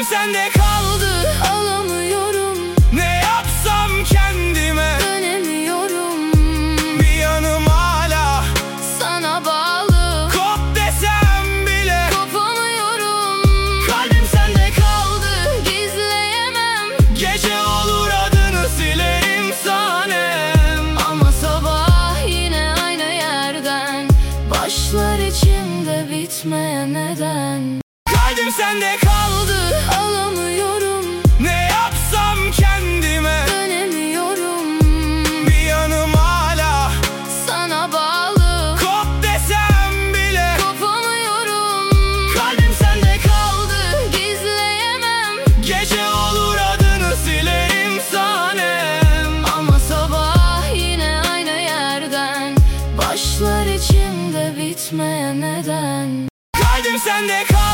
Kalbim sende kaldı, alamıyorum. ne yapsam kendime Dönemiyorum, bir yanım hala sana bağlı. kop desem bile Kopamıyorum. kalbim sende Kaldı, gizleyemem. Gece olur adını silerim sanem. Ama sabah yine aynı yerden başlar içimde bitmeyen neden. Kalbim sende kaldı, Alamıyorum, ne yapsam kendime dönemiyorum. bir yanım hala Sana bağlı, kop desem bile kopamıyorum. kalbim sende Kaldı, gizleyemem. Gece olur adını silerim sanem. Ama sabah yine aynı yerden başlar içimde bitmeyen neden. Kalbim sende kaldı.